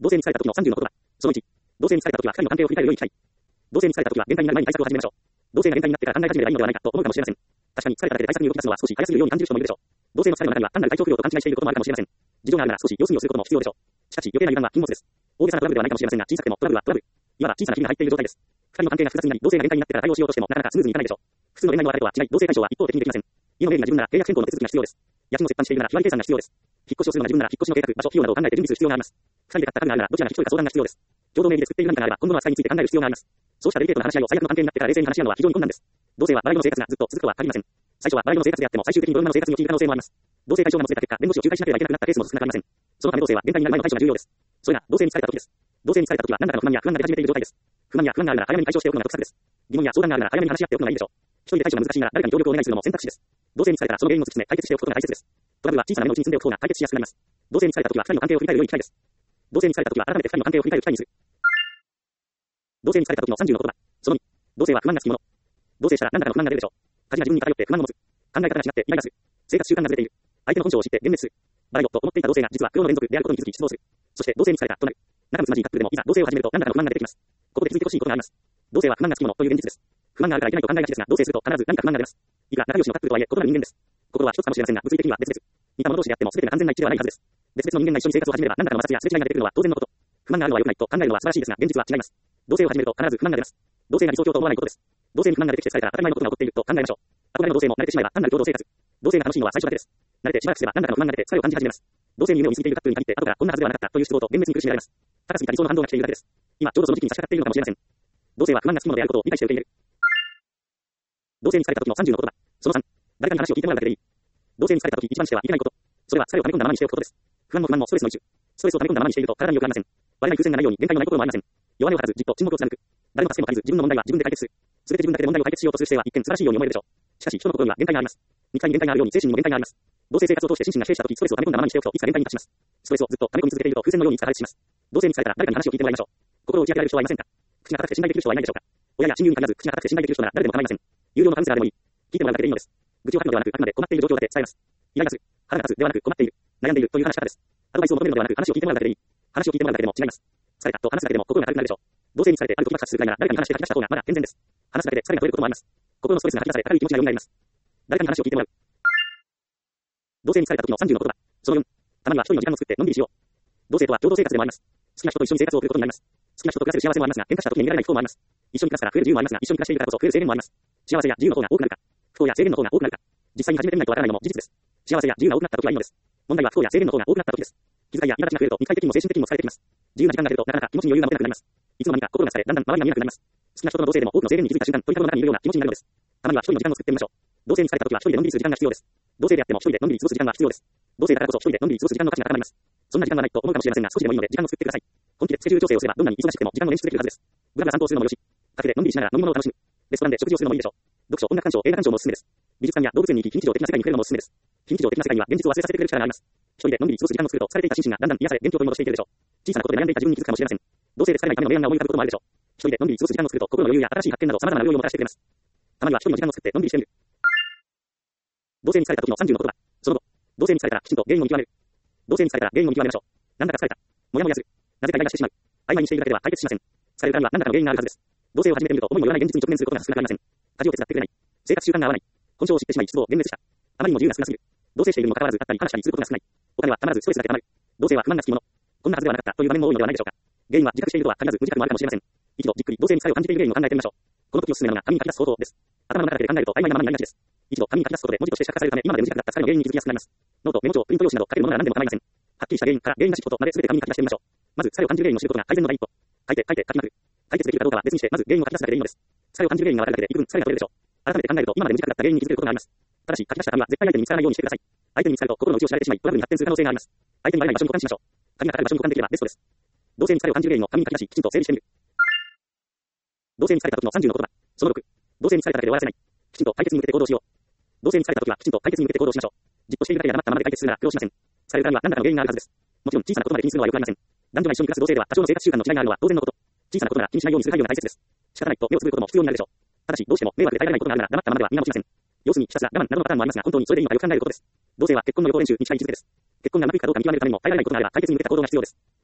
同性にされた時の30の言葉。その1、同性にされた時は2人の関係を振り返る良い機会。同性にされた時は限界になる前に対策を始めましょう。同性が限界になってから考え始めればいいのではないかと思うかもしれません。確かに疲れただけで対策に動き出すのは少し早すぎるように感じる人もいるでしょう。同性の疲れの中には単なる体調不良と勘違いしていることもあるかもしれません。事情があるなら少し様子見をすることも必要でしょう。しかし余計な油断は禁物です。大げさなトラブルではないかもしれませんが、小さくてもトラブルはトラブル。いわば小さな菌が入っている状態です。二人の関係が複雑になり、同性が限界になってから対応しようとしてもなかなかスムーズにいかないでしょう。普通の恋愛の別れとは違い、同性解消は一方的にできません。家の名義が自分なら契約変更の手続きが必要です。家賃を折半しているなら日割り計算が必要です。引っ越しをするのが自分なら引っ越しの計画、場所、費用などを考えて準備する必要があります。二人で買った家具があるならどちらが引き取るか相談が必要です。共同名義で作っている何かがあれば今後の扱いについて考える必要があります。そうしたデリケートな話し合いを最悪の関係になってから冷静に話し合うのは非常に困難です。同性はバラ色の生活がずっと続くとは限りません。最初はバラ色の生活であっても最終的にドルマの生活に陥る可能性もあります。同性解消がもつれた結果、弁護士を仲介しなければいけなくなったケースも少なくありません。そのため同性は限界になる前の対処が重要です。それが同性に疲れた時です。同性に疲れた時は何らかの不満や不安が出始めている状態です。不満や不安があるなら早めに解消しておくのが得策です。疑問や相談があるなら早めに話し合っておくのがいいでしょう。一人で対処が難しいなら誰かに協力をお願いするのも選択肢です。同性に疲れたらその原因を突き詰め解決しておくことが大切です。トラブルは小さな目のうちに積んでおく方が解決しやすくなります。同性に疲れた時は二人の関係を振り返る良い機会です。同性に疲れた時は改めて二人の関係を振り返る機会にする。同性に疲れた時の30の言葉。その2、同性は不満がつきもの。同性したら何らかの不満が出るでしょう。家事が自分に偏って不満を持つ。考え方が違ってイライラする。生活習慣がずれている。相手の本性を知って幻滅する。バラよと思っていた同性が実は苦労の連続であることに気づき失望する。そして同性に疲れたとなる。仲睦まじいカップルでもいざ同性を始めると何らかの不満が出てきます。ここで気づいてほしいことがあります。同性は不満がつきものという現実です。不満があるからいけないと考えがちですが、同棲すると必ず何か不満が出ます。いくら仲良しのカップルとはいえ異なる人間です。心は一つかもしれませんが、物理的には別々。似た者同士であっても全てが完全な一致ではないはずです。別々の人間が一緒に生活を始めれば何らかの摩擦やすれ違いが出てくるのは当然のこと。不満があるのは良くないと考えるのは素晴らしいですが、現実は違います。同棲を始めると必ず不満が出ます。同性が理想郷と思わないことです。同性に不満が出てきて疲れたら当たり前のことが起こっていると考えましょう。憧れの同性も慣れてしまえば単なる共同生活。同性が楽しいのは最初だけです。慣れてしばらくすれば何らかの不満が出て疲れを感じ始めます。同性に夢を見つけているカップルに限って後からこんなはずではなかったという失望と幻滅に苦しめられます。高すぎた理想の反動が来ているだけです。今ちょうどその時期に差し掛かっているのかもしれません。同性は不満がつきものであることを理解して受け入れる。同性に疲れた時の30の言葉。その3、誰かに話を聞いてもらうだけでいい。同性に疲れた時一番してはいけないこと。それは疲れを溜め込んだままにしておくことです。不安も不満もストレスの一種。ストレスを溜め込んだままにしていると体に良くありません。我々に空戦がないように限界のないこともありません。弱音を吐かずじっと沈黙を貫く。誰も助けも借りず自分の問題は自分で解決する。すべて自分だけで問題を解決しようとする姿勢は一見素晴らしいように思えるでしょう。しかし人の心には限界があります。肉体に限界があるように精神にも限界があります。同性生活を通して心身が疲弊した時ストレスを溜め込んだままにしておくといつか限界に達します。ストレスをずっと溜め込み続けていると風船のように疲れてします。同性に疲れたら誰かに話を聞いてもらいましょう。心を打ち明けられる人はいませんか。口が硬くて信頼できる人はいないでしょうか。親や親友に限らず口が硬くて信頼できる人なら誰でも構いません。有料のカウンセラーでもいい。聞いてもらうだけでいいのです。愚痴を吐くのではなく、あくまで困っている状況だけ伝えます。イライラする、腹が立つではなく困っている、悩んでいるという話し方です。アドバイスを求めるのではなく話を聞いてもらうだけでいい。話を聞いてもらうだけでも違います。疲れたと話すだけでも心が軽くなるでしょう。同性に疲れてある時爆発するぐらいなら誰かに話して吐き出した方がまだ健全です。話すだけで疲れが取れることもあります。心のストレスが吐き出され軽い気持ちが蘇ります。誰かに話を聞いてもらう。同性に疲れた時の30の言葉。その4、たまには一人の時間を作ってのんびりしよう。同性とは共同生活でもあります。好きな人と一緒に生活を送ることになります。好きな人と暮らせる幸せもありますが、喧嘩した時に見られない不幸もあります。一緒に暮らすから増える自由もありますが、一緒に暮らしているからこそ増える制限もあります。幸せや自由の方が多くなるか、不幸や制限の方が多くなるか、実際に始めてみないとわからないのも事実です。幸せや自由が多くなった時はいいのです。問題は不幸や制限の方が多くなった時です。気遣いや苛立ちが増えると肉体的にも精神的にも疲れてきます。自由な時間が減るとなかなか気持ちに余裕が持てなくなります。いつの間にか心が疲れ、だんだん周りが見えなくなります。好きな人との同性でも多くの制限に気づいた瞬間、鳥かごの中にいるような気持ちになるのです。たまには一人の時間を作ってみましょう。同性に疲れた時は一人でのんびりする時間が必要です。同性であっても一人でのんびり過ごす時間が必要です。同性だからこそ一人でのんびり過ごす時間の価値が高まります。そんな時間がないと思うかもしれませんが、少しでもいいので時間を作ってください。本気でスケジュール調整をすればどんなに忙しくても時間を捻出できるはずです。ブラブラ散歩をするのもよし、カフェでのんびりしながら飲み物を楽しむ。レストランで食事をするのもいいでしょう。読書、音楽鑑賞、映画鑑賞もおすすめです。美術館や動物園に行き非日常的な世界に触れるのもおすすめです。非日常的な世界には現実を忘れさせてくれる力があります。一人でのんびり過ごす時間を作ると疲れていた心身がだんだん癒され元気を取り戻していけるでしょう。小さなことで悩んでいた自分に気づくかもしれません。同性で疲れないための明暗が思い浮かぶこともあるでしょう。一人でのんびり過ごす時間を作ると心の余裕や新しい発見など様々な良いをもたらしてくれます。たまには一人の時間を作ってのんびりしてみる。同性に疲れた時の30の言葉。その後、同性に疲れたらきちんと原因を見極める。同性に疲れたら原因を見極めましょう。なんだか疲れた。もやもやする。なぜかイライラしてしまう。曖昧にしているだけでは解決しません。疲れるからには何らかの原因があるはずです。同性を始めてみると思いもよらない現実に直面することが少なくありません。家事を手伝ってくれない。生活習慣が合わない。本性を知ってしまい失望、幻滅した。あまりにも自由が少なすぎる。同棲しているにもかかわらず会ったり話したりすることが少ない。お金はたまらずストレスが溜まる。同性は不満がつきもの。こんなはずではなかったという場面も多いのではないでしょうか。原因は自覚しているとは限らず無自覚もあるかもしれません。一度じっくり同性に疲れを感じている原因を考えてみましょう。この時おすすめなのが紙に書き出す方法です。頭の中だけで考えると曖昧なままになりがちです。一度紙に書き出すことで文字として視覚化されるため今まで無自覚だった疲れの原因に気づきやすくなります。ノート、メモ帳、プリント用紙など書けるものなら何でも構いません。はっきりした原因から原因なしことまで全て紙に書き出してみましょう。まず疲れを感じる原因を知ることが改善の第一歩。書いて書きまくる。解決できるかどうかは別にしてまず原因を書き出すだけでいいのです。疲れを感じる原因が分かるだけで幾分疲れが取れるでしょう。改めて考えると今まで無自覚だった原因に気づけることがあります。ただし書き出した紙は絶対相手に見つからないようにしてください。相手に見つかると心の内を知られてしまいトラブルに発展する可能性があります。相手にバレない場所に保管しましょう。紙がかかる場所に保管できればベストです。同性に疲れを感じる原因を紙に書き出しきちんと整理してみる。同性に疲れた時の30の言葉。その6、同性に疲れただけで終わらせない。きちんと解決に向けて行動しよう。同性に疲れた時はきちんと解決に向けて行動しましょう。じっとしているだけで黙ったままで解決するなら苦労しません。疲れるからには何らかの原因があるはずです。もちろん小さなことまで気にするのは良くありません。男女が一緒に暮らす同性では多少の生活習慣の違いがあるのは当然のこと。小さなことなら気にしないようにする配慮が大切です。仕方ないと目をつぶることも必要になるでしょう。ただしどうしても迷惑で耐えられないことがあるなら黙ったままでは見直しません。要するにひたすら我慢などのパターンもありますが本当にそれでいいのかよく考えることです。同性は結婚の予行練習に近い気づけです。結婚がうまくいくかどうか見極めるためにも耐えられないことがあれば解決に向けた行動が必要です。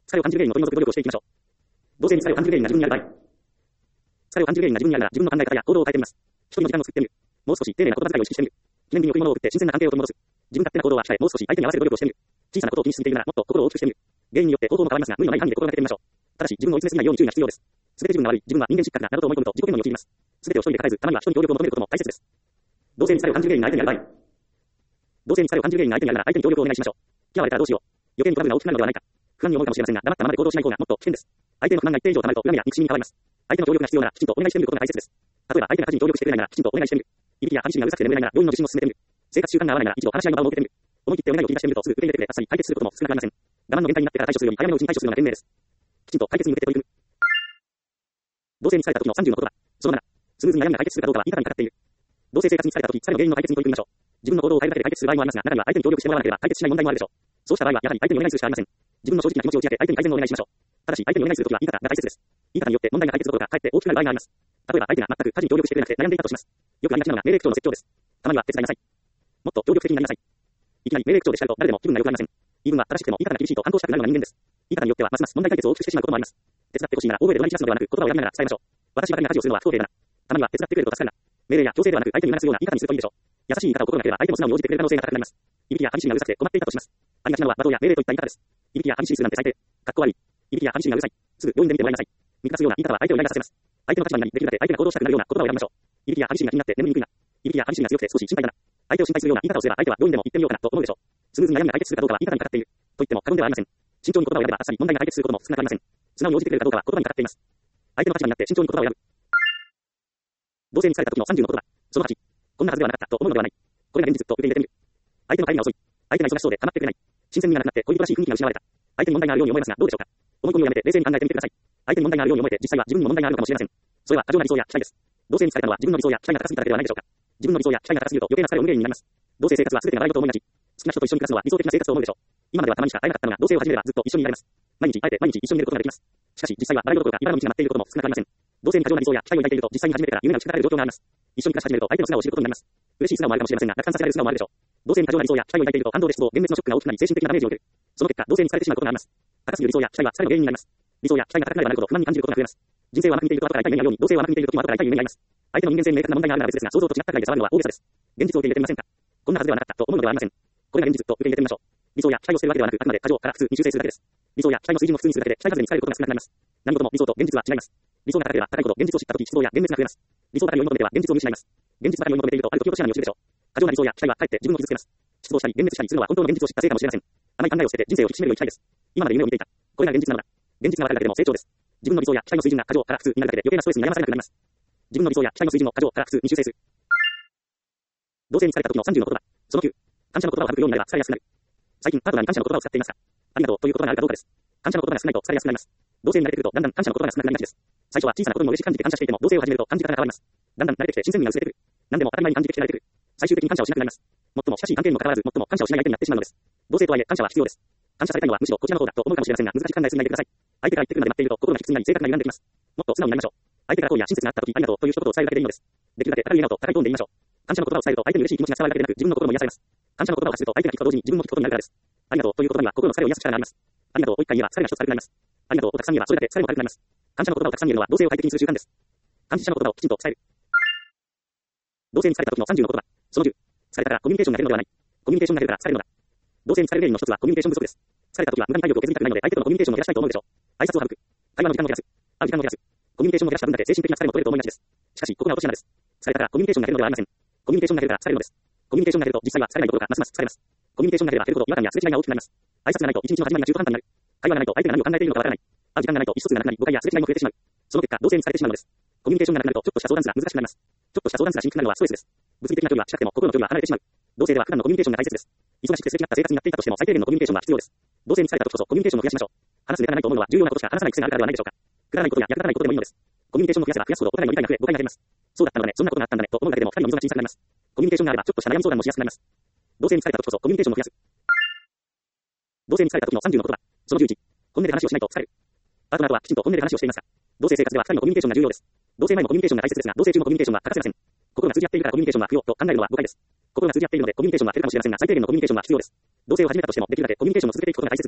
疲れを感じる原因を取り除く努力をしていきましょう。同性に疲れを感じる原因が自分にある場合。疲れを感じる原因が自分にあるなら、自分の考え方や行動を変えてみます。一人の時間を作ってみる。もう少し丁寧な言葉遣いを意識してみる。記念日に贈り物を送って新鮮な関係を取り戻す。自分勝手な行動は控え、もう少し相手に合わせる努力をしてみる。小さなことを気にしすぎているなら、もっと心を大きくしてみる。原因によって方法も変わりますが、無理のない範囲で心がけてみましょう。ただし、自分を追い詰めすぎないように注意が必要です。すべて自分が悪い、自分は人間失格だ、などと思い込むと自己嫌悪に陥ります。すべてを一人で抱えず、たまには人に協力を求めることも大切です。同性に疲れを感じる原因が相手にある場合。同性に疲れを感じる原因が相手にあるなら、相手に協力をお願いしましょう。嫌われたらどうしよう。余計にトラブルが大きくなるのではないか。不安に思うかもしれませんが、黙ったままで行動しない方がもっと危険です。相手の不満が一定以上溜まると恨みや憎しみに変わります。相手の協力が必要なら、きちんとお願いしてみることが大切です。例えば、相手が家事に協力してくれないなら、きちんとお願いしてみる。いびきや寂しみがうるさくて眠れないなら、病院の受診を進めてみる。生活習慣が合わないなら、一度話し合いの場を設けてみる。思い切ってお願いを切り出してみると、すぐ受け入れてくれ、あっさり解決することも少なくありません。我慢の限界になってから対処するより、早めのうちに対処するのが賢明です。きちんと解決に向けて取り組む。同性に疲れた時の30の言葉。その7。スムーズに悩みが解決するかどうかは言い方にかかっている。同性生活に疲れた時、疲れの原因の解決に取り組みましょう。自分の行動を変えるだけで解決する場合もありますが、中には相手に協力してもらわなければ解決しない問題もあるでしょう。そうした場合は、やはり相手にお願いするしかありません。自分の正直な気持ちを打ち明け、相手に改善をお願いしましょう。ただし、相手にお願いするときは言い方が大切です。言い方によって問題が解決することがかえって大きくなる場合があります。例えば、相手が全く家事に協力してくれなくて悩んでいたとします。よくありがちなのが命令口調の説教です。たまには手伝いなさい。もっと協力的になりなさい。いきなり命令口調で叱ると誰でも気分が良くなりません。言い分は正しくても言い方が厳しいと反抗したくなるのが人間です。言い方によってはますます問題解決を大きくしてしまうこともあります。手伝ってほしいなら大声で怒鳴り散らすのではなく、言葉をやりながら伝えましょう。私ばかりが家事をするのは不公平だな。たまには手伝ってくれると助かるな。命令や強制ではなく相手に促すような言い方にするといいでしょう。優しい言い方を心がければ相手も素直に応じてくれる可能性が高くなります。いびきや寂しみがうるさくて困っていたとします。ありがちなのは罵倒や命令といった言い方です。いびきや寂しいするなんて最低。かっこ悪い。いびきや寂しみがうるさい。すぐ病院で見てもらいなさい。見下すような言い方は相手をイライラさせます。相手の立場になりできるだけ相手が行動したくなるような言葉を選びましょう。いびきや寂しみが気になって眠りにくいな。いびきや寂しみが強くて少し心配だな。相手を心配するような言い方をすれば相手は病院でも行ってみようかなと思うでしょう。スムーズに悩みが解決するかどうかは言い方にかかっている。と言っても過言ではありません。慎重に言葉を選べばあっさり問題が解決することも少なくありません。素直に応じてくれるかどうかは言葉にかかっています。相手の立場になって慎重に言葉を選ぶ。同性に疲れた時の30の言葉。その8。こんなはずではなかったと思うのではない。これが現実と受け入れてみる。相手の帰りが遅い。相手が忙しそうで構ってくれない。新鮮味がなくなって恋人らしい雰囲気が失われた。相手に問題があるように思えますがどうでしょうか。思い込みをやめて冷静に考えてみてください。相手に問題があるように思えて実際は自分にも問題があるのかもしれません。それは過剰な理想や期待です。同性に疲れたのは自分の理想や期待が高すぎただけではないでしょうか。自分の理想や期待が高すぎると余計な疲れを生む原因になります。同性生活は全てが笑い事と思いがち。好きな人と一緒に暮らすのは理想的な生活と思うでしょう。今まではたまにしか会えなかったのが同性を始めればずっと一緒にいられます。毎日会えて毎日一緒にいることができます。しかし実際は笑い事が茨の道が待っていることも少なくありません。同性に過剰な理想や期待を抱いていると実際に始めてから夢が打ち砕かれる状況があります。一緒に暮らし始めると相手の素顔を知ることになります。嬉しい素顔もあるかもしれませんが落胆させられる素顔もあるでしょう。同性に過剰な理想や期待を抱いていると感動で失望、幻滅のショックが大きくなり精神的なダメージを受ける。その結果、同性に疲れてしまうことがあります。高すぎる理想や期待は疲れの原因になります。理想や期待が高くなればなるほど不満に感じることが増えます。人生を甘く見ていると後から痛い目に遭うように、同性を甘く見ているときも後から痛い目に遭います。相手の人間性に明確な問題があるなら別ですが、想像と違ったくらいで触るのは大げさです。現実を受け入れてみませんか。こんなはずではなかったと思うのではありません。これが現実と受け入れてみましょう。理想や期待を捨てるわけではなく、あくまで過剰から普通に修正するだけです。理想や期待の水準を普通にするだけで期待外れに疲れることが少なくなります。何事も理想と現実は違います。理想が高ければ高いほど現実を知ったとき失望や幻滅が増えます。理想ばかり追い求めては現実を見失います。現実ばかり追い求めているとある時落とし穴に落ちるでしょう。過剰な理想や期待はかえって自分を傷つけます。失望したり幻滅したりするのは本当の現実を知ったせいかもしれません。甘い考えを捨てて人生を引き締めるようにしたいです。今まで夢を見ていた。これが現実なのだ。現実がわかるだけでも成長です。自分の理想や期待の水準が過剰から普通になるだけで余計なストレスに悩まされなくなります。自分の理想や期待の水準を過剰から普通に修正する。同性に疲れた時の30の言葉。その9。感謝の言葉を省くようになれば疲れやすくなる。最近パートナーに感謝の言葉を使っていますか。ありがとうという言葉があるかどうかです。感謝の言葉が少ないと疲れやすくなります。同性に慣れてくるとだんだん感謝の言葉が少なくなりがちです。最初は小さなことにも嬉しく感じて感謝していても同性を始めると感じ方が変わります。だんだん慣れてきて新鮮味が薄れてくる。何でも当たり前に感じてきて慣れてくる。最終的に感謝をしなくなります。最も親しい関係にもかかわらず最も感謝をしない相手になってしまうのです。同性とはいえ感謝は必要です。感謝されたいのはむしろこちらの方だと思うかもしれませんが難しく考えすぎないでください。相手が言ってくるまで待っていると心がきつくなり正確な歪んできます。もっと素直になりましょう。相手から好意や親切があった時ありがとうという一言を伝えるだけでいいのです。できるだけ高い笑顔と高いトーンで言いましょう。感謝の言葉を伝えると相手に嬉しい気持ちが伝わるだけでなく自分の心も癒されます。感謝の言葉を発すると相手が聞くと同時に自分も聞くことになるからです。ありがとうという言葉には心の疲れを癒す力があります。ありがとうを一回言えば疲れが一つ軽くなります。ありがとうをたくさん言えばそれだけ疲れも軽くなります。感謝の言葉をたくさん言えるのは同性を快適にする習慣です。感謝の言葉をきちんと伝える。同性に疲れた時の30の言葉。その10。疲れたからコミュニケーションが減るのではない。コミュニケーションが減るから疲れるのだ。同性に疲れる原因の一つはコミュニケーション不足です。疲れた時は無駄に体力を削りたくないので相手とのコミュニケーションを減らしたいと思うでしょう。挨拶を省く。会話の時間を減らす。会う時間を減らす。コミュニケーションを減らした分だけ精神的な疲れも取れると思いがちです。しかしここが落とし穴です。疲れたからコミュニケーションが減るのではありません。コミュニケーションが減るから疲れるのです。コミュニケーションが減ると実際は疲れないどころかますます疲れます。コミュニケーションが減れば減るほど違和感やすれ違いが大きくなります。挨拶がないと一日の始まりが中途半端になる。会話がないと相手が何を考えているのかわからない。会う時間がないと意思疎通がなくなり誤解やすれ違いも増えてしまう。その結果同性に疲れてしまうのです。コミュニケーションがなくなるとちょっとした相談すら難しくなります。ちょっとした相談すらしにくくなるのはストレスです。物理的な距離は近くても心の距離は離れてしまう。同性では普段のコミュニケーションが大切です。忙しくて素敵な生活になっていたとしても最低限のコミュニケーションは必要です。同性に疲れた時こそコミュニケーションを増やしましょう。話すネタがないと思うのは重要なことしか話さない癖があるからではないでしょうか。くだらないことや役立たないことでもいいのです。コミュニケーションを増やせば増やすほどお互いの理解が増え誤解が減ります。そうだったのだね、そんなことがあったんだねと思うだけでも二人の溝が小さくなります。コミュニケーションがあればちょっとした悩み相談もしやすくなります。同性に疲れた時こそコミュニケーションを増やす。同性に疲れた時の30の言葉。その11。本音で話をしないと疲れる。パートナーとはきちんと本音で話をしていますか。同性生活では二人のコミュニケーションが重要です。同性前もコミュニケーションが大切ですが、同性中もコミュニケーションは欠かせません。心が通じ合っているからコミュニケーションは不要と考えるのは誤解です。心が通じ合っているのでコミュニケーションは減るかもしれませんが、最低限のコミュニケーションは必要です。同性を始めたとしてもできるだけコミュニケーションを続けていくことが大切です。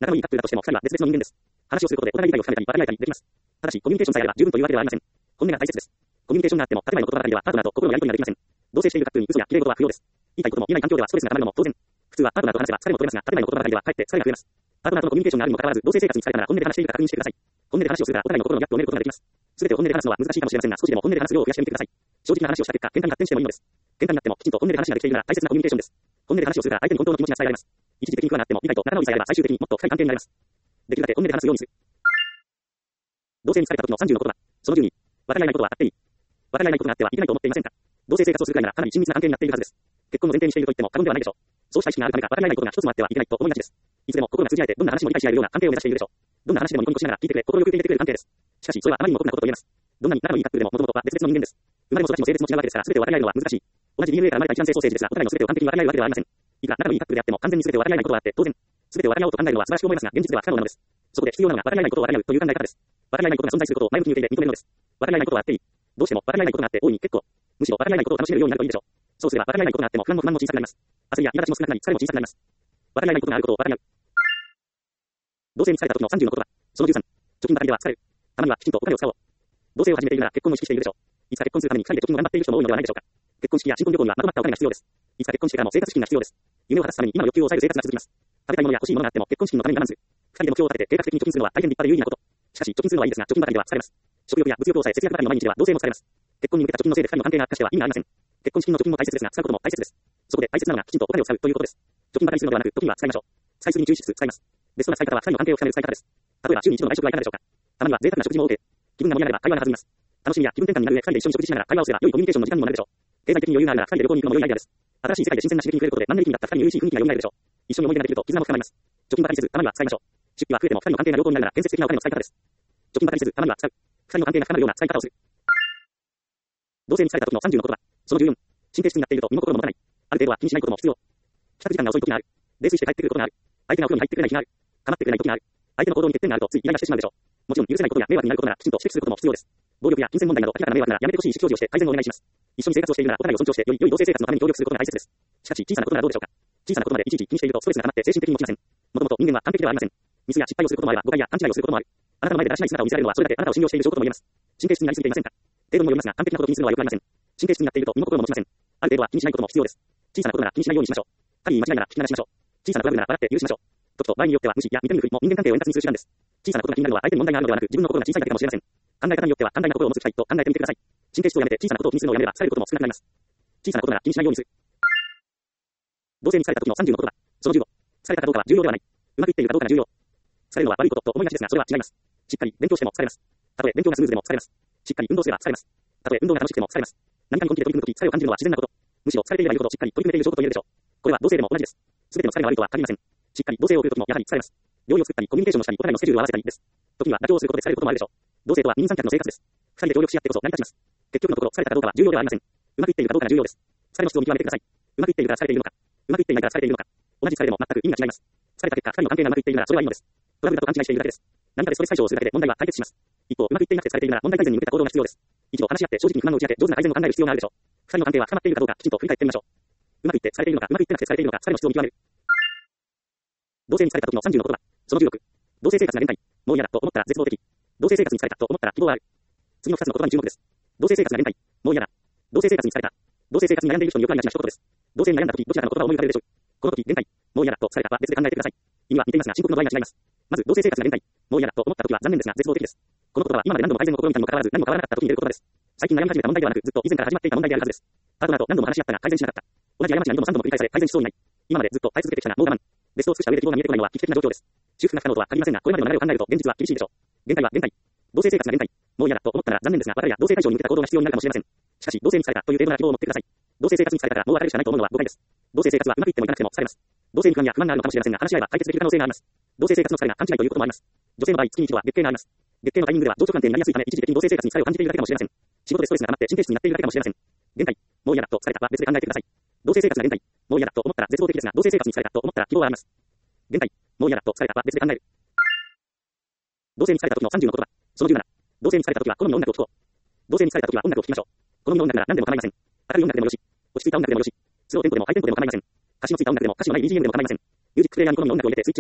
仲のいいカップルだとしても、二人は別々の人間です。話をすることでお互い理解を深めたり、分かり合えたりできます。ただし、コミュニケーションさえあれば十分というわけではありません。本音が大切です。コミュニケーションがあっても、建前の言葉だけではパートナーと心のやり取りができません。同棲しているカップルに嘘や綺麗事は不要です。言いたいことも言えない環境ではストレスが溜まるのも当然。普通はパートナーと話せば疲れも取れますが、建前の言葉ばかりではかえって疲れが増えます。パートナーとのコミュニケーションがあるにもかかわらず、同棲生活に疲れたら本音で話しているか確認してください。本音で話をするがお互いの心のギャップを埋めることができます。すべてを本音で話すのは難しいかもしれませんが、少しでも本音で話す量を増やしてみてください。正直な話をした結果、喧嘩に発展してもいいのです。喧嘩になってもきちんと本音で話ができているなら大切なコミュニケーションです。本音で話をするが相手に本当の気持ちが伝えられます。一時的に不安があっても理解と仲直りさえあれば最終的にもっと深い関係になります。できるだけ本音で話すようにする。同棲に疲れた時の30の言葉。その12。分かり合えないことはあっていい。分かり合えないことがあってはいけないと思っていませんか。同棲生活をするくらいならかなり親密な関係になっているはずです。結婚の前提にしていると言っても過言ではないでしょう。そうした意識があるためか分かり合えないことが一つもあってはいけないと思いがちです。いつでも心が通じ合えてどんな話も理解し合えるような関係を目指しているでしょう。どんな話でもニコニコしながら聞いてくれ、心よく受け入れてくれる関係です。しかし、それはあまりにも酷なことと言えます。どんなに仲のいいカップルでも元々は別々の人間です。生まれも育ちも性別も違うわけですから、全てを分かり合えるのは難しい。同じ DNA から生まれた一卵性ソーセージですが、お互いの全てを完璧に分かり合えるわけではありません。いくら仲のいいカップルであっても完全に全てを分かり合えないことはあって当然。全てを分かり合おうと考えるのは素晴らしく思いますが、現実では不可能なのです。そこで必要なのが分かり合えないことを分かり合うという考え方です。分かり合えないことが存在することを前向きに受け入れ認めるのです。分かり合えないことはあっていい。どうしても分かり合えないことがあって大いに結構。むしろ分かり合えないことを楽しめるようになるといいでしょう。そうすれば分かり合えないことがあっても不安も小さくなります。焦りや苛立ちも少なくなり、疲れも小さくなります。分かり合えないことがあることを分かり合う。同棲に疲れた時の30の言葉。その13。貯金ばかりでは疲れる。たまにはきちんとお金を使おう。同棲を始めているなら結婚を意識しているでしょう。いつか結婚するために二人で貯金を頑張っている人も多いのではないでしょうか。結婚式や新婚旅行にはまとまったお金が必要です。いつか結婚してからも生活資金が必要です。夢を果たすために今の欲求を抑える生活が続きます。食べたいものや欲しいものがあっても結婚資金のために我慢する。二人で目標を立てて計画的に貯金するのは大変立派で有意義なこと。しかし貯金するのはいいですが、貯金ばかりでは疲れます。食欲や物欲を抑え節約ばかりの毎日では同棲も疲れます。結婚に向けた貯金のせいで二人の関係が悪化しては意味がありません。結婚資金の貯金も大切ですが、使うことも大切です。そこで大切なのがきちんとお金を使うということです。貯金ばかりするのではなく、時には使いましょう。使いすぎに注意しつつ使います。ベストな使い方は二人の関係を深める使い方です。例えば週に一度の外食はいかがでしょうか。たまには贅沢な食事も多く、気分が盛り上がれば会話が弾みます。楽しみや気分転換になる上、二人で一緒に食事しながら会話をすれば良いコミュニケーションの時間にもなるでしょう。経済的に余裕があるなら二人で旅行に行くのも良いアイデアです。新しい世界で新鮮な刺激に触れることでマンネリ期になった二人に初々しい雰囲気が蘇るでしょう。一緒に思い出ができると絆も深まります。貯金ばかりせず、たまには使いましょう。出費は増えても二人の関係が良好になるなら建設的なお金の使い方です。貯金ばかりせず、たまには使う。二人の関係が深まるような使い方をする。同棲に疲れた時の30の言葉。その14。神経質になっていると身も心も持たない。ある程度は気にしないことも必要。帰宅時間が遅い時がある。泥酔して帰ってくることがある。相手がお風呂に入ってくれない日がある。構ってくれない時がある。相手の行動に欠点があるとついイライラしてしまうでしょう。もちろん許せないことや迷惑になることならきちんと指摘することも必要です。暴力や金銭問題など明らかな迷惑ならやめてほしい意思表示をして改善をお願いします。一緒に生活をしているならお互いを尊重して良い同棲生活のために協力することが大切です。しかし小さなことならどうでしょうか。小さなことまでいちいち気にしているとストレスが溜まって精神的に持ちません。もともと人間は完璧ではありません。ミスや失敗をすることもあれば誤解や勘違いをすることもある。あなたの前でだらしない姿を見せられるのはそれだけあなたを信用している証拠とも言えます。神経質になりすぎていませんか。程度にもよりますが完璧なことを気にするのは良くありません。神経質になっていると身も心も持ちません。ある程度は気にしないことも必要です。小さなことなら気にしないようにしましょう。仮に間違いなら聞き流しましょう。小さなトラブルなら笑って許しましょう。時と場合によっては無視や見て見ぬふりも人間関係を円滑にする手段です。小さなことが気になるのは相手に問題があるのではなく自分の心が小さいだけかもしれません。考え方によっては寛大な心を持つ機会と考えてみてください。神経質をやめて小さなことを気にするのをやめれば疲れることも少なくなります。小さなことなら気にしないようにする。同棲に疲れた時の30の言葉。その15。疲れたかどうかは重要ではない。うまくいっているかどうかが重要。疲れるのは悪いことと思いがちですがそれは違います。しっかり勉強しても疲れます。たとえ勉強がスムーズでも疲れます。しっかり運動すれば疲れます。たとえ運動が楽しくても疲れます。何かに本気で取り組むとき疲れを感じるのは自然なこと。むしろ疲れていればいるほどしっかり取り組めている証拠と言えるでしょう。これは同棲でも同じです。すべての疲れが悪いとは限りません。しっかり同棲を送るときもやはり疲れます。料理を作ったりコミュニケーションをしたりお互いのスケジュールを合わせたりです。時には妥協をすることで疲れることもあるでしょう。同棲とは二人三脚の生活です。二人で協力し合ってこそ成り立ちます。結局のところ疲れたかどうかは重要ではありません。うまくいっているかどうかが重要です。疲れの質を見極めてください。うまくいっているから疲れているのか。うまくいっていないから疲れているのか。同じ疲れでも全く意味が違います。疲れた結果二人の関係がうまくいっているならそれはいいのです。トラブルだと勘違いしているだけです。何かでストレス解消をするだけで問題は解決します。一方、うまくいっていなくて疲れているなら問題改善に向けた行動が必要です。一度話し合って正直に不満を打ち明け上手な改善を考える必要があるでしょう。二人の関係は深まっているかどうかきちんと振り返ってみましょう。うまくいって疲れているのか、うまくいってなくて疲れているのか、疲れの質を見極める。同棲に疲れた時の30の言葉。その16。同棲生活が限界。もう嫌だと思ったら絶望的。同棲生活に疲れたと思ったら希望がある。次の2つの言葉に注目です。同棲生活が限界。もう嫌だ。同棲生活に疲れた。同棲生活に悩んでいる人によくありがちな一言です。同棲に悩んだ時どちらかの言葉を思い浮かべるでしょう。この時限界。もう嫌だと疲れたは別で考えてください。意味は似ていますが深刻の場合が違います。まず同棲生活が限界。もう嫌だと思った時は残念ですが絶望的です。この言葉は今まで何度も改善を試みたにもかかわらず何も変わらなかった時に出る言葉です。最近悩み始めた問題ではなくずっと以前から始まっていた問題であるはずです。パートナーと何度も話し合ったが改善しなかった。同じ過ちが2度も3度も繰り返され改善しそうにない。今までずっと耐え続けてきたがもう我慢。ベストを尽くした上で希望が見えてこないのは危機的な状況です。修復が不可能とは限りませんがこれまでの流れを考えると現実は厳しいでしょう。限界は限界。同棲生活が限界。もう嫌だと思ったら残念ですが別れや同棲解消に向けた行動が必要になるかもしれません。しかし同棲に疲れたという低度な希望を持ってください。同棲生活に疲れたからもう別れるしかないと思うのは誤解です。同棲生活はうまくいってもいかなくても疲れます。同棲に不安や不満があるのかもしれませんが話し合えば解決できる可能性があります。同棲生活の疲れが勘違いということもあります。女性の場合月に一度は月経があります。月経のタイミングでは情緒関係になりやすいため一時的に同棲生活に疲れを感じているだけかもしれません。仕事でストレスが溜まって神経質になっているだけかもしれません。限界。もう嫌だと疲れたは別で考えてください。同棲生活が限界。もう嫌だと思ったら絶望的ですが同棲生活に疲れたと思ったら希望があります。限界。もう嫌だと疲れたは別で考える。同棲に疲れた時の30の言葉。その17。同棲に疲れた時は好みの音楽を聴こう。同棲に疲れた時は音楽を聴きましょう。好みの音楽なら何でも構いません。明るい音楽でもよし。落ち着いた音楽でもよし。スローテンポでもハイテンポでも構いません。歌詞のついた音楽でも歌詞のない BGM でも構いません。ミュージックプレイヤーに好みの音楽を入れてスイッチオン。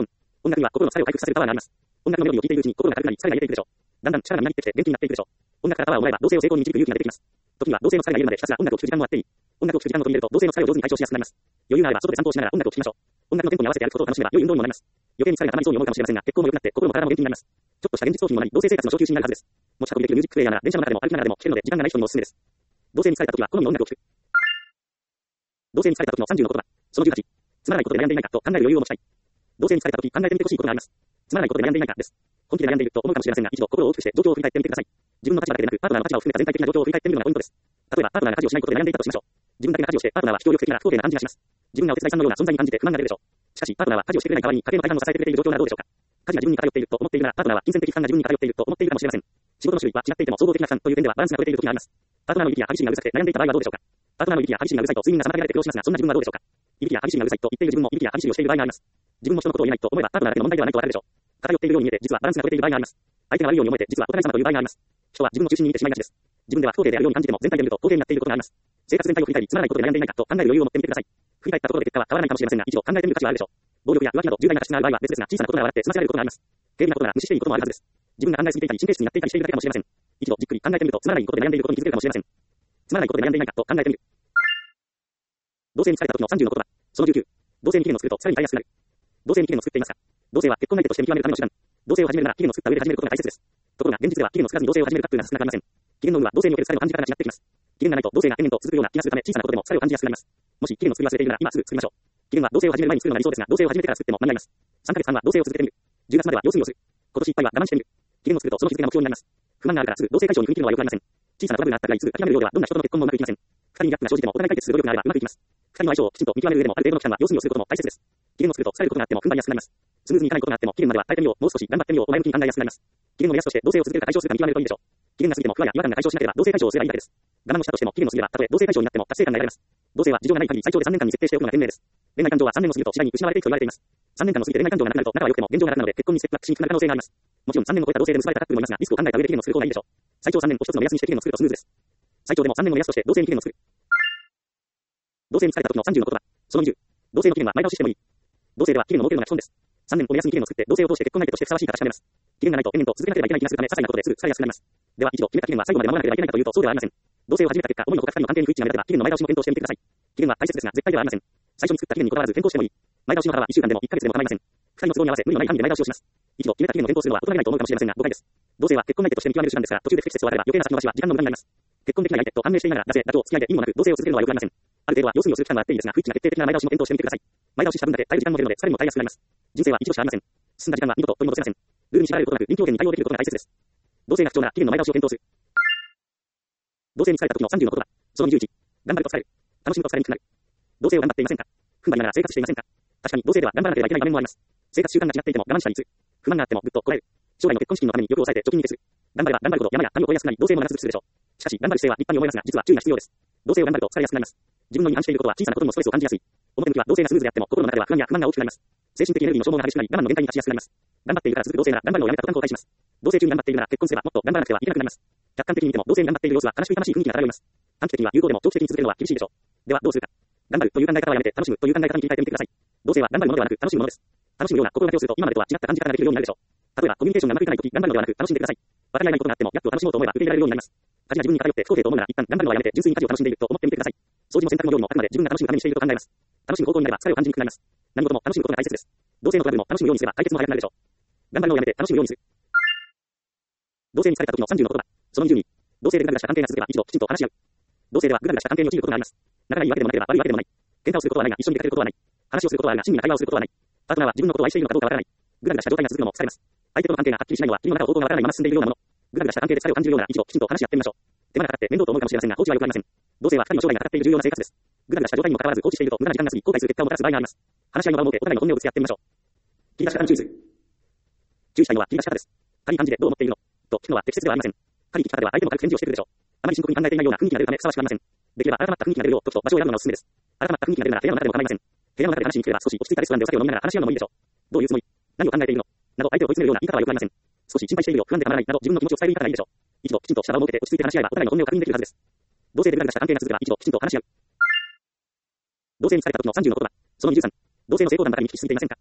音楽には心の疲れを回復させるパワーがあります。音楽のメロディを聴いているうちに心が軽くなり疲れが癒えていくでしょう。だんだん力がみなぎってきて元気になっていくでしょう。音楽からパワーをもらえば同棲を成功に導く勇気が出てきます。時には同棲の疲れが癒えるまでひたすら音楽を聴く時間もあっていい。音楽を聴く時間を取り入れると同棲の疲れを上手に解消しやすくなります。余裕があれば外で散歩をしながら音楽を聴きましょう。音楽のテンポに合わせてやることを楽しめば良い運動にもなります。余計に疲れが溜まりそうに思うかもしれませんが、血行も良くなって心も体も元気になります。ちょっとした現実逃避にもなり、同棲生活の小休止になるはずです。持ち運びできるミュージックプレイヤーなら電車の中でも歩きながらでも聴けるので時間がない人にもおすすめです。同棲に疲れた時は好みの音楽を聴く。同棲に疲れた時の30の言葉。その18。つまらないことで悩んでいないかと考える余裕を持ちたい。同棲に疲れた時考えてみてほしいことがあります。つまらないことで悩んでいないかです。本気で悩んでいると思うかもしれませんが、一度心を大きくして状況を振り返ってみてください。自分の立場だけでなく、パートナーの立場を含めた全体的な状況を振り返ってみるのがポイントです。例えば、パートナーが家事をしないことで悩んでいたとしましょう。自分だけが家事をして、パートナーは非協力的な不公平な感じがします。自分がお手伝いさんのような存在に感じて不満が出るでしょう。しかし、パートナーは家事をしてくれない代わりに家計の大半を支えてくれている状況ならどうでしょうか。家事が自分に偏っていると思っているなら、パートナーは金銭的負担が自分に偏っていると思っているかもしれません。仕事の種類は違っていても総合的な負担という点ではバランスが取れている時があります。パートナーのいびきや歯ぎしりがうるさくて悩んでいた場合はどうでしょうか。パートナーのいびきや歯ぎしりがうるさいと睡眠が妨げられて苦労しますが、そんな自分はどうでしょうか。いびきや歯ぎしりがうるさいと言っている自分もいびきや歯ぎしりをしている場合があります。自分も人のことを言えないと思えばパートナーだけの問題ではないとわかるでしょう。偏っているように見えて実はバランスが取れている場合があります。相手が悪いように思えて実はお互い様という場合があります。人は自分の中心にいてしまいがちです。自分では不公平であるように感じても全体で見ると公平になっていることがあります。生活全体を振り返りつまらないことで悩んでいないかと考える余裕を持ってみてください。振り返ったところで結果は変わらないかもしれませんが、一度考えてみる価値はあるでしょう。暴力や浮気など重大な過失がある場合は別ですが、小さなことが笑って済ませられることがあります。軽微なことなら無視していいこともあるはずです。自分が考えすぎていたり神経質になっていたりしているだけかもしれません。一度じっくり考えてみるとつまらないことで悩んでいることに気づけるかもしれません。つまらないことで悩んでいないかと考えてみる。同棲に疲れた時の30の言葉。その19。同棲に期限を作るとさらに大安くなる。同棲に期限を作っていますか。同棲は結婚相手として見極めるための手段。同棲を始めるなら期限を作った上で始めることが大切です。ところが現実では期限を作らずに同棲を始めるかというのは少なくありません。期限の有無は同棲における疲れの感じ方が違ってきます。期限がないと同棲が延々と続くような気がするため小さなことでも疲れを感じやすくなります。もし期限の作り忘れているなら今すぐ作りましょう。期限は同棲を始める前に作るのが理想ですが、同棲を始めてから作っても間に合います。3ヶ月半は同棲を続けてみる。10月までは様子見をする。今年いっぱいは我慢してみる。期限を作るとその日付が目標になります。不満があるからすぐ同棲解消に踏み切るのは良くありません。小さなトラブルがあったからすぐ諦めるようではどんな人との結婚もうまくいきません。二人にギャップが生じてもお互い解決する努力があればうまくいきます。二人の相性をきちんと見極める上でもある程度の期間は様子見をすることも大切です。期限を作ると疲れることがあっても踏ん張りやすくなります。スムーズにいかないことがあっても期限までは耐えてみよう、もう少し頑張ってみようと前向きに考えやすくなります。期限の目安として同棲を続けるか解消するか見極めるといいでしょう。期限が過ぎても不安や違和感が解消しなければ同棲解消をすればいいだけです。我慢をしたとしても期限を過ぎればたとえ同棲解消になっても達成感が得られます。同棲は事情がない限り最長で3年間に設定しておくのが賢明です。恋愛感情は3年を過ぎると次第に失われていくと言われています。3年間も過ぎて恋愛感情がなくなると仲は良くても現状が楽なので結婚にステップアップしにくくなる可能性があります。もちろん3年を超えた同棲で結ばれたカップルもいますが、リスクを考えた上で期限を作る方がいいでしょう。最長3年を一つの目安にして期限を作るとスムーズです。最長でも3年の目安として同棲に期限を作る。同棲に疲れた時の30の言葉。その20。同棲の期限は前倒ししてもいい。同棲では期限を設けるのが基本です。3年を目安に期限を作って同棲を通して結婚相手としてふさわしいか確かめます。期限がないと延々と続けなければいけない気がするため些細なことですぐ疲れやすくなります。では一度決めた期限は最後まで守らなければいけないかというとそうではありません。同棲を始めた結果、思いのほか2人の関係に不一致が目立てば期限の前倒しも検討してみてください。期限は大切ですが絶対ではありません。最初に作った期限にこだわらず変更してもいい。前倒しの幅は1週間でも1ヶ月でも構いません。2人の都合に合わせ無理のない範囲で前倒しをします。一度決めた期限を変更するのは大人げないと思うかもしれませんが誤解です。同棲は結婚相手として見極める手段ですが途中で不適切を与えれば余計な先延ばしは時間の無駄になります。結婚できない相手と判明していながらなぜだと付き合いで意味もなく同棲を続けるのは良くありません。ある程度は様子見をする期間はあっていいですが不一致な決定的な前倒しも検討してみてください。前倒しした分だけ耐える時間も出るので疲れも耐えやすくなります。人生は一度しかありません。進んだ時間は二度と取り戻せません。ルールに縛られることなく臨機応変に対応できることが大切です。同棲が不調なら期限の前倒しを検討する。同棲に疲れた時の30の言葉。その21。頑張ると疲れる。楽しむと疲れにくくなる。同棲を頑張っていませんか。踏ん張りながら生活していませんか。確かに同棲では頑張らなければいけない場面もあります。生活習慣が違っていても我慢したりする。不満があってもぐっとこらえる。将来の結婚資金のために欲を抑えて貯金に徹する。頑張れば頑張るほど山や谷を越えやすくなり同棲も長続きするでしょう。しかし頑張る姿勢は立派に思いますが実は注意が必要です。同棲を頑張ると疲れやすくなります。自分の違反していることは小さなことにもストレスを感じやすい。表向きは同棲がスムーズであっても心の中では不安や不満が大きくなります。精神的エネルギーの消耗が激しくなり我慢の限界に達しやすくなります。頑張っているから続く同棲なら頑張るのをやめた途端後悔します。同棲中に頑張っているなら結婚すればもっと頑張らなくてはいけなくなります。客観的に見ても同棲に頑張っている様子は悲しく悲しい雰囲気が漂います。短期的には有効でも長期的に続けるのは厳しいでしょう。ではどうするか。頑張るという考え方はやめて楽しむという考え方に切り替えてみてください。同棲は頑張るものではなく楽しむものです。楽しむような心がけをすると今までとは違った感じ方ができるようになるでしょう。例えばコミュニケーションがうまくいかないとき頑張るのではなく楽しんでください。分かり合えないことがあってもやっと楽しもうと思えば受け入れられるようになります。家事が自分に偏って不公平と思うなら一旦頑張るのはやめて純粋に家事を楽しんでいると思ってみてください。掃除も洗濯も料理もあくまで自分が楽しむためにしていると考えます。楽しむ方向になれば疲れを感じにくくなります。何事も楽しむことが大切です。同棲のトラブルも楽しむようにすれば解決も早くなるでしょう。頑張るのをやめて楽しむようにする。同棲に疲れた時の30の言葉。その22。同棲でグラグラした関係が続けば一度きちんと話し合う。同棲ではグラグラした関係に陥ることがあります。仲がいいわけでもなければ悪いわけでもない。喧嘩をすることはないが一緒に出かけることはない。話をすることはあるが真にな会話をすることはない。パートナーは自分のことを愛しているのかどうかわからない。グラグラした状態が続くのも疲れます。相手との関係がはっきりしないのは君の中を方向がわからないまま進んでいるようなもの。グラグラした関係で疲れを感じるようなら一度きちんと話し合ってみましょう。手間がかかって面倒と思うかもしれませんが放置は良くありません。同棲は二人の将来がかかっている重要な生活です。グラグラした状態にもかかわらず放置していると無駄な時間が過ぎ後悔する結果をもたらす場合があります。話し合いの場を設けお互いの本音をぶつけ合ってみましょう。切り出し方に注意する。注意したいのは切り出し方です。仮に感じでどう思っているのと聞くのは適切ではありません。仮に聞き方では相手も軽く返事をしてくるでしょう。あまり深刻に考えていないような雰囲気が出るためふさわしくありません。できれば改まった雰囲気が出るよう時と場所を選ぶのがおすすめです。改まった雰囲気が出るなら部屋の中でも構いません。部屋の中で話しに来れば少し落ち着いたレストランでお酒を飲みながら話し合うのもいいでしょう。どういうつもり、何を考えているのなど相手を追い詰めるような言い方は良くありません。少し心配しているよ、不安でたまらないなど自分の気持ちを伝える言い方がいいでしょう。一度きちんとした場を設けて落ち着いて話し合えばお互いの本音を確認できるはずです。同棲でグラグラした関係が続けば一度きちんと話し合う。同棲に疲れた時の30の言葉。その23。同棲の成功談ばかりに突き進んでいませんか。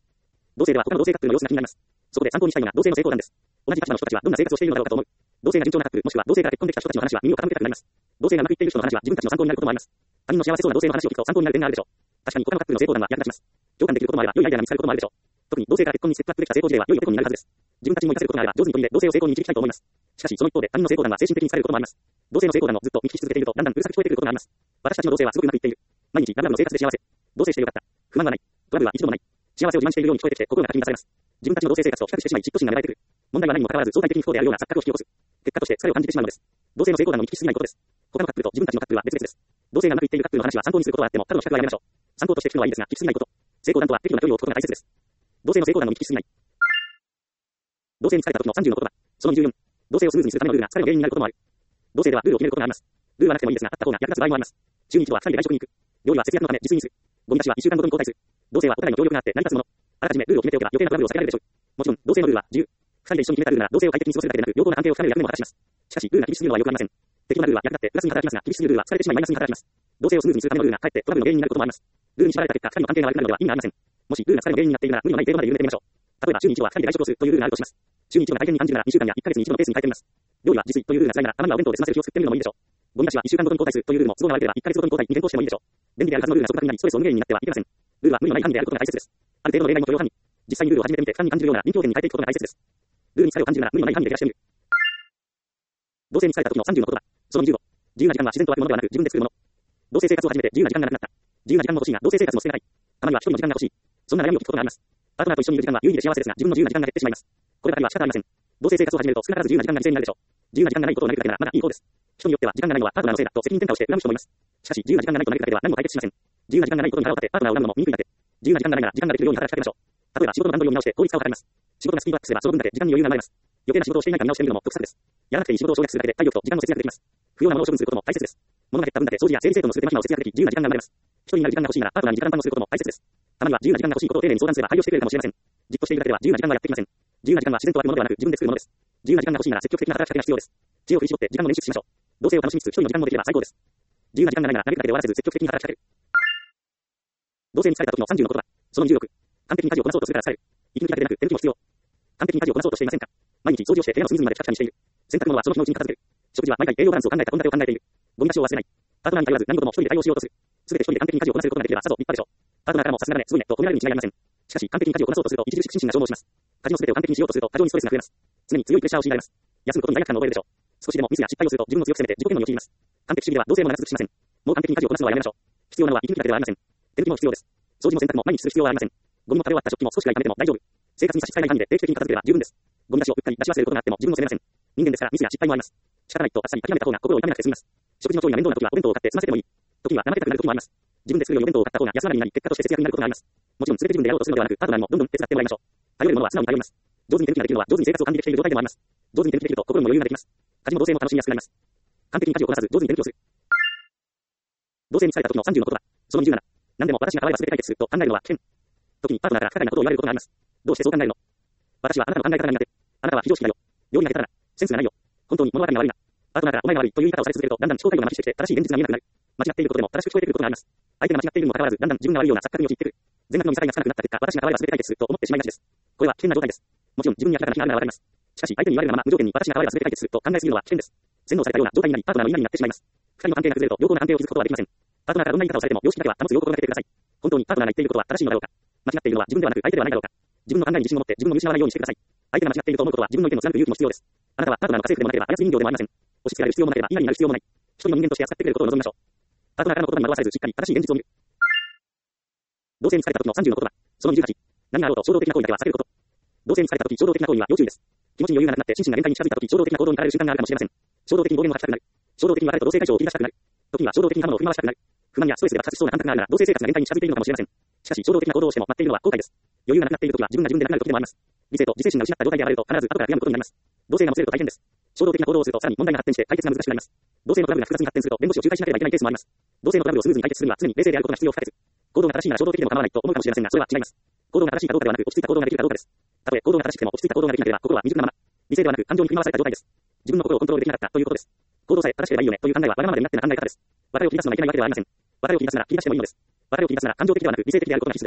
同性では他の同性カップルの様子が気になります。そこで参考にしたいのが同性の成功談です。同じ立場の人たちはどんな生活をしているのだろうかと思う。同性が順調なカップル、もしくは同性から結婚できた人たちの話は耳を傾けたくなります。同性がうまくいっている人の話は自分たちの参考になることもあります。他人の幸せそうな同性の話を聞くと参考になる点があるでしょう。確かに他のカップルの成功談は役立ちます。共感できることもあれば良いアイデアが見つかることもあるでしょう。特に同性から結婚にセットアップできた成功事例は良いお手本になるはずです。自分たちにも活かせることがあれば上手に取り入れ同性を成功に導きたいと思います。しかしその一方で他人の成功談は精神的に疲れることもあります。同性の成功談をずっと見聞き続けているとだんだんうるさく聞こえてくることがあります。私たちの同性はすごくうまくいっている。毎日ラブラブの生活で幸せ。同棲してよかった。不満はない。トラブルは一度もない。幸せを自慢しているように聞こえてきて心がかき乱されます。自分たちの同性生活と比較してしまい嫉妬心が芽生えてくる。問題は何もかかわらず相対的に不幸であるような錯覚を引き起こす。結果として疲れを感じてしまうのです。同性の成功談を見聞きすぎないことです。他のカップルと自分たちのカップルは別々です。同性がうまくいっているカップルの話は参考にすることはあっても過度の比較はやめましょう。参考として聞くのはいいですが聞きすぎないこと。成功談とは適度な距離を置くことが大切です。同性の成功談を見聞きすぎない。同性に疲れた時の30の言葉。その24。同性をスムーズにするためのルールが疲れの原因になることもある。同性ではルールを決めることがあります。ルールはなくてもいいですがあった方が役立つ場合もあります。週に一度は2人で外食に行く。料理は節約のため自炊にする。ゴミ出しは1週間ごとに交代する。同性はお互いの協力があって成り立つもの。あらかじめルールを決めておけば余計なトラブルを避けられるでしょう。もちろん同性のルールは自由。2人で一緒に決めたルールなら同性を快適に過ごせるだけでなく良好な関係を深める役目も果たします。しかしルールが厳しすぎるのは良くありません。適当なルールは役立ってプラスに働きますが厳しすぎるルールは疲れてしまいマイナスに働きます。同性をスムーズにするためのルールがかえってトラブルの原因になることもあります。ルールに縛られた結果2人の関係が悪くなるのでは意味がありません。もしルールが疲れの原因になっているなら無理のない程度まで緩めてみましょう。例えば週に一度は2人で外食をするというルールがあるとします。週に一度が大変に感じるなら2週間や1ヶ月に一度のペースに変えてみます。料理は自炊というルールが辛いならたまにはお弁当で済ませる日を作ってみるのもいいでしょう。ゴミ出しは1週間ごとに交代するというルールも都合が悪ければ1ヶ月ごとに交代に検討してもいいでしょう。便利であるはずのルールが束縛になりストレスを無限になってはいけません。ルールは無理のない範囲であることが大切です。ある程度の例外も許容範囲。実際にルールを始めてみて負担に感じるような臨機応変に変えていくことが大切です。ルールに疲れを感じるなら無理のない範囲で減らしてみる。同性に疲れた時の30の言葉。その25。自由な時間は自然と湧くものではなく自分で作るもの。同性生活を始めて自由な時間がなくなった。自由な時間も欲しいが同性生活も捨てがたい。たまには一人の時間が欲しい。そんな悩みを聞くことがあります。パートナーと一緒にいる時間は有意義で幸せですが自分の自由な時間が減ってしまいます。こればかりは仕方ありません。同性生活を始めると少なからず自由な時間が犠牲になるでしょう。自由な時間がないことを嘆くだけならまだいい方です。人によっては時間がないのはパートナーのせいだと責任転嫁をして恨む人もいます。しかし自由な時間がないと嘆くだけでは何も解決しません。自由な時間がないことに腹を立てパートナーを恨むのも醜いだけ。自由な時間がないなら時間ができるように働きかけましょう。例えば仕事の段取りを見直して効率化を図ります。仕事がスピードアップすればその分だけ時間に余裕が生まれます。余計な仕事をしていないか見直してみるのも得策です。やらなくていい仕事を省略するだけで体力と時間の節約できます。不要なものを処分することも大切です。物が減った分だけ掃除や整理整頓のすべての手間を節約でき自由な時間が生まれます。一人になる時間が欲しいならパートナーに時間担当することも大切です。たまには自由な時間が欲しいことを丁寧に相談すれば配慮してくれるかもしれません。じっとしているだけでは自由な時間がやってきません。自由な時間は自然と湧くものではなく自分で作るものです。自由な時間が欲しいなら積極的な働きかけが必要です。知恵を振り絞って時間を捻出しましょう。同性を楽しみつつ一人の時間もできれば最高です。自由な時間がないなら嘆くだけで終わらせず積極的に働きかける。同性に疲れた時の30の言葉。その26。完璧に家事をこなそうとするから疲れる。息抜きだけでなく手抜きも必要。完璧に家事をこなそうとしていませんか。毎日掃除をして部屋の隅々までピカピカにしている。洗濯物はその日のうちに片付ける。食事は毎回栄養バランスを考えた献立を考えている。ゴミ出しを忘れない。パートナーに頼らず何事も一人で対応しようとする。すべて一人で完璧に家事をこなせることができればさぞ立派でしょう。パートナーからもさすがだね、すごいねと褒められるに違いありません。しかし完璧に家事をこなそうとすると著しく心身が消耗します。家事のすべてを完璧にしようとすると過剰にストレスが増えます。常に強いプレッシャーを強いられます。休むことに罪悪感を覚えるでしょう。少しでもミスや失敗をすると自分を強く責めて自己嫌悪に陥ります。完璧主義では同性も長続きしません。もう完璧に家事をこなすのはやめましょう。必要なのは息抜きだけではありません。手抜きも必要です。掃除も洗濯も毎日する必要はありません。ゴミの食べ終わった食器も少しくらい溜めても大丈夫。生活に差し支えない範囲で定期的に片付ければ十分です。ゴミ出しをうっかり出し忘れることがあっても自分を責めません。人間ですからミスや失敗もあります。仕方ないとあっさり諦めた方が心を痛めなくて済みます。食事の調理が面倒な時はお弁当を買って済ませてもいい。時には怠けたくなる時もあります。自分で作るよりお弁当を買った方が安上がりになり結果として節約になることがあります。もちろん全て自分でやろうとするのではなくパートナーにもどんどん手伝ってもらいましょう。頼れるものは素直に頼ります。上手に手抜きができるのは上手に生活を管理できている状態でもあります。上手に手抜きできると心にも余裕ができます。家事も同性も楽しみやすくなります。完璧に家事をこなさず上手に手抜きをする。同性に疲れた時の30の言葉。その27。何でも私が変われば全て解決すると考えるのは危険。時にパートナーから不可解なことを言われることがあります。どうしてそう考えるの？私はあなたの考え方が苦手。あなたは非常識だよ。料理が下手だな。センスがないよ。本当に物語が悪いな。パートナーからお前が悪いという言い方をされ続けるとだんだん思考回路が麻痺してきて正しい現実が見えなくなる。間違っていることでも正しく聞こえてくることがあります。相手が間違っているにもかかわらずだんだん自分が悪いような錯覚に陥ってくる。全額の見境がつかなくなった結果私が変われば全て解決すると思ってしまいがちです。これは危険な状態です。もちろん自分に明らかな非があるならわかります。しかし相手に言われるまま無条件に私が変われば全て解決すると考えすぎるのは危険です。洗脳されたような状態になりパートナーの今になってしまいます。二人の関係が崩れると良好な関係を築くことはできません。パートナーからどんな言い方をされても常識だけは保つよう心がけてください。本当にパートナーが言っていることは正しいのだろうか。間違っているのは自分ではなく相手ではないだろうか。自分の考えに自信を持って自分を見失わないようにしてください。相手が間違っていると思うことは自分の意見を貫く勇気も必要です。あなたはパートナーの家政婦でもなければ操り人形でもありません。押し付けられる必要もなければ今になる必要もない。一人の人間として扱ってくれることを望みましょう。パートナーからの言葉に惑わされずしっかり正しい現実を見る。同性に疲れた時の30の言葉。その28。何があろうと衝動的な行為だけは避けること。同性に疲れた時衝動的な行為には要注意です。気持ちに余裕がなくなって心身が限界に近づいた時衝動的な行動に駆られる瞬間があるかもしれません。衝動的に暴言を吐きたくなる。衝動的に別れと同性解消を切り出したくなる。時には衝動的に刃物を振り回したくなる。不満やストレスが爆発しそうな感覚があるなら同性生活が限界に近づいているのかもしれません。しかし衝動的な行動をしても待っているのは後悔です。余裕がなくなっている時は自分が自分でなくなる時でもあります。理性と自制心が失った状態でやられると必ず後から悔やむことになります。同性がもつれると大変です。衝動的な行動をするとさらに問題が発展して解決が難しくなります。同性のトラブルが複雑に発展すると弁護士を仲介しなければいけないケースもあります。同性のトラブルをスムーズに解決するには常に冷静であることが必要不可欠。行動が正しいなら衝動的でも構わないと思うかもしれませんがそれは違います。行動が正しいかどうかではなく落ち着いた行動ができるかどうかです。たとえ行動が正しくても落ち着いた行動ができなければ心は未熟なまま。理性ではなく感情に振り回された状態です。自分の心をコントロールできなかったということです。行動さえ正しければいいよねという考えはわがままで身勝手な考え方です。別れを切り出すのがいけないわけではありません。別れを切り出すなら切り出してもいいのです。別れを切り出すなら感情的ではなく理性的であることが必須です。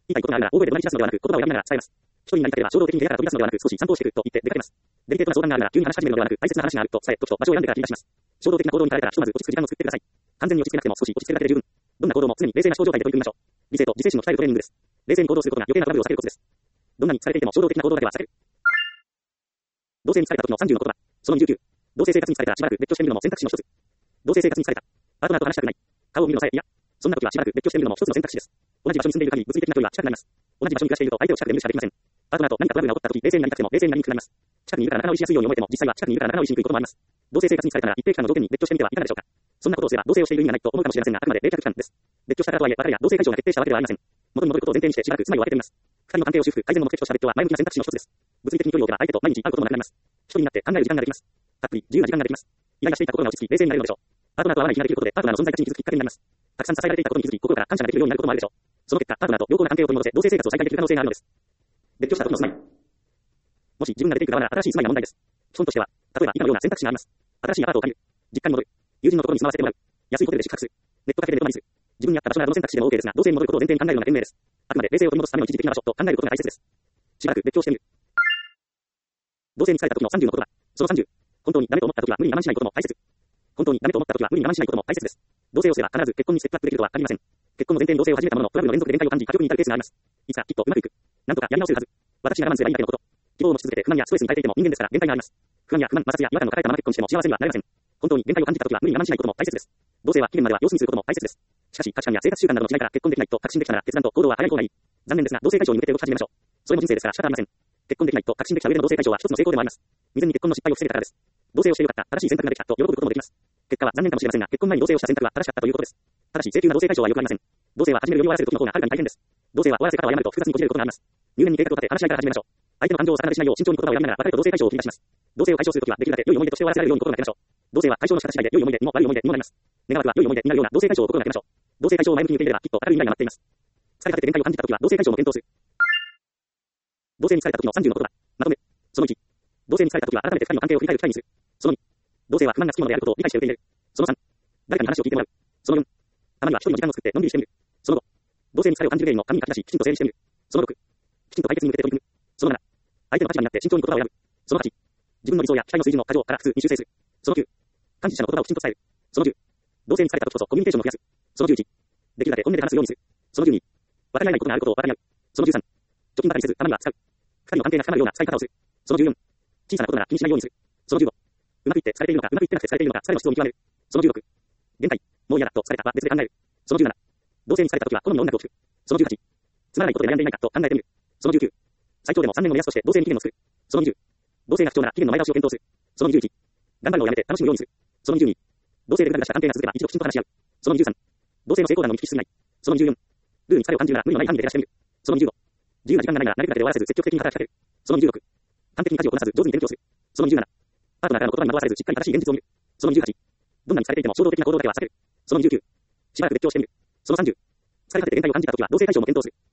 言いたいことがあるが、大声で怒鳴り散らすのではなく、言葉を選びながら伝えます。一人になりたければ衝動的に部屋から飛び出すのではなく、少し散歩をしてくると言って出かけます。デリケートな相談があるなら、急に話し始めるのではなく、大切な話があると伝え、時と場所を選んでから切り出します。衝動的な行動に駆られたら、ひとまず落ち着く時間を作ってください。完全に落ち着けなくても少し落ち着けるだけで十分。どんな行動も常に冷静な思考状態で取り組みましょう。理性と自制心を鍛えるトレーニングです。冷静に行動することが余計なトラブルを避けるコツです。どんなに疲れていても衝動的な行動だけは避ける。同棲に疲れた時の30の言葉。その29。同棲生活に疲れたらしばらく別居してみるのも選択肢の一つ。同棲生活に疲れた。パートナーと話したくない。顔を見るのさえ嫌。そんな時はしばらく別居してみるのも一つの選択肢です。同じ場所に住んでいる限り物理的な距離は近くなります。同じ場所に暮らしていると相手を近くで無視はできません。パートナーと何かトラブルが起こった時、冷静になりたくても冷静になりにくくなります。近くにいるから仲直りしやすいように思えても、実際は近くにいるから仲直りしにくいこともあります。同棲生活に疲れたら一定期間の条件に別居してみてはいかがでしょうか。そんなことをすれば同棲をしている意味がないと思うかもしれませんが、あくまで冷却期間です。別居したからとはいえ、別れや同棲解消が決定したわけではありません。元に戻ることを前提にしてしばらく住まいを空けてみます。二人の関係を修復、改善の目的とした別居は前向きな選択肢の一つです。物理的に距離を置けば相手と毎日会うこともなくなります。一人になって考える時間ができます。たっぷり自由な時間ができます。イライラしていた心が落ち着き冷静になれるのでしょう。パートナーと会わない日ができることでパートナーの存在価値に気づくきっかけになります。たくさん支えられていたことに気づき、心から感謝ができるようになることもあるでしょう。その結果、パートナーと良好な関係を取り戻せ、同棲生活を再開できる可能性があるのです。別居した時の住まい。もし自分が出ていく側なら新しい住まいが問題です。基本としては、例えば以下のような選択肢があります。新しいアパートを借りる。実家に戻る。友人のところに住まわせてもらう。安いホテルで宿泊する。ネットカフェで寝泊まりする。自分に合った場所などの選択肢でも OK ですが、同棲に戻ることを前提に考えるのが賢明です。あくまで冷静を取り戻すための一時的な場所と考えることが大切です。しばらく別居してみる。同棲に疲れた時の30の言葉。その30。本当にダメと思った時は無理に我慢しないことも大切。本当にダメと思った時は無理に我慢しないことも大切です。同棲をすれば必ず結婚にステップアップできるとは限りません。結婚の前提に同棲を始めたもののトラブルの連続で限界を感じ、家族に至るケースがあります。いつかきっとうまくいく。なんとかやり直せるはず。私が我慢すればいいだけのこと。希望を持ち続けて不安やストレスに耐えていても人間ですから限界があります。不安や不満、摩擦や違和感を抱えたまま結婚しても幸せにはなれません。本当に限界を感じた時は無理に我慢しないことも大切です。同棲は期限までは様子見することも大切です。しかし価値観や生活習慣などの違いから結婚できないと確信できたなら決断と行動は早い方がいい。残念ですが同棲解消に向けて動き始めましょう。それも人生ですから仕方ありません。結婚できないと確信できた上での同棲解消は一つの成功でもあります。未然に結婚の失敗を防げたからです。同棲をしてよかった、正しい選択ができたと喜ぶこともできます。結果は残念かもしれませんが、結婚前に同棲をした選択は正しかったということです。ただし、請求な同棲解消は良くありません。同棲は始めるより終わらせる時の方がはるかに大変です。同棲は終わらせ方を誤ると複雑にこじれることがあります。入念に計画を立て話し合いから始めましょう。相手の感情を逆なでしないよう慎重に言葉を選びながら別れと同棲解消を繰り返します。同棲を解消するときはできるだけ良い思い出として終わらせられるように心がけましょう。同棲は解消の仕方次第で良い思い出にも悪い思い出にもなります。願わくは良い思い出になるような同棲解消を心がけましょう。同棲解消を前向きに受け入れればきっと明るい未来が待っています。疲れ果てて限界を感じたときは同棲解消も検討する。同棲に疲れた時の30の言葉。まとめ。その1。同棲に疲れた時は改めて2人の関係を振り返る機会にする。その2。同棲は不満がつきものであることを理解して受け入れる。その3。誰かに話を聞いてもらう。その4。たまには一人の時間を作ってのんびりしてみる。その5。同棲に疲れを感じる原因を紙に書き出し、きちんと整理してみる。その6。きちんと解決に向けて取り組む。その7。相手の立場になって慎重に言葉を選ぶ。その8。自分の理想や期待の水準の過剰から普通に修正する。その9。感謝者の言葉をきちんと伝える。その10。同棲に疲れた時こそコミュニケーションを増やす。その11。できるだけ本音で話すようにする。その12。分かり合えないことがあることを分かり合う。その13。貯金ばかりせず、たまには使う。二人の関係が深まるような使い方をする。その14。小さなことなら気にしないようにする。その15。うまくいって疲れているのか、うまくいってなくて疲れているのか、疲れの質を見極める。その16。限界。もう嫌だと疲れたは別で考える。その17。同棲に疲れた時は好みの音楽を聴く。その18。つまらないことで悩んでいないかと考えてみる。その19。最長でも3年の目安として同棲に期限を作る。その20。同棲が不調なら期限の前倒しを検討する。その21。頑張るのをやめて楽しむようにする。その22。同棲でぐだぐだした関係が続けば一度きちんと話し合う。その23。同棲の成功談を見聞きしすぎない。その24。ルーに疲れを感じるなら無理のない範囲で減らしてみる。その25。自由な時間がないならなりふだけで終わらせず積極的に働きかける。その26。完璧に家事をこなさず上手に勉強する。その27。パートナーからの言葉に惑わされずしっかり正しい現実を見る。その28。どんなに疲れていても衝動的な行動だけは避ける。その29。しばらく別居をしてみる。その30。疲れ果てて限界を感じたときは同棲解消も検討する。